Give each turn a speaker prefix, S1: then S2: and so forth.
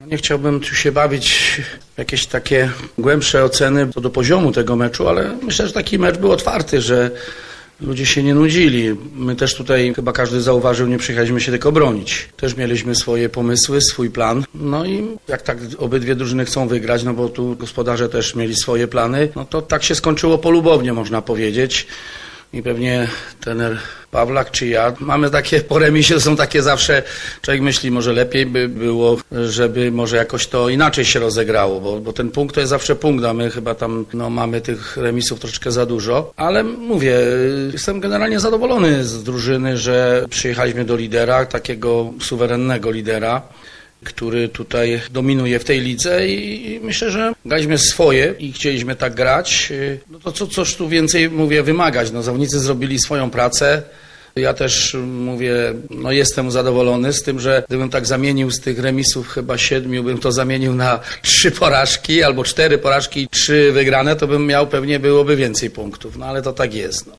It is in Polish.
S1: Nie chciałbym tu się bawić w jakieś takie głębsze oceny co do poziomu tego meczu, ale myślę, że taki mecz był otwarty, że ludzie się nie nudzili. My też tutaj, chyba każdy zauważył, nie przyjechaliśmy się tylko bronić. Też mieliśmy swoje pomysły, swój plan. No i jak tak obydwie drużyny chcą wygrać, no bo tu gospodarze też mieli swoje plany, no to tak się skończyło polubownie, można powiedzieć. I pewnie trener Pawlak czy ja mamy takie po remisie, są takie zawsze, człowiek myśli, może lepiej by było, żeby może jakoś to inaczej się rozegrało, bo ten punkt to jest zawsze punkt, a my chyba tam mamy tych remisów troszeczkę za dużo. Ale mówię, jestem generalnie zadowolony z drużyny, że przyjechaliśmy do lidera, takiego suwerennego lidera, który tutaj dominuje w tej lidze i myślę, że graliśmy swoje i chcieliśmy tak grać. No to coś tu więcej, mówię, wymagać. No, zawodnicy zrobili swoją pracę. Ja też, mówię, jestem zadowolony z tym, że gdybym tak zamienił z tych remisów chyba 7, bym to zamienił na 3 porażki albo 4 porażki i 3 wygrane, to bym miał, pewnie byłoby więcej punktów. No ale to tak jest. No.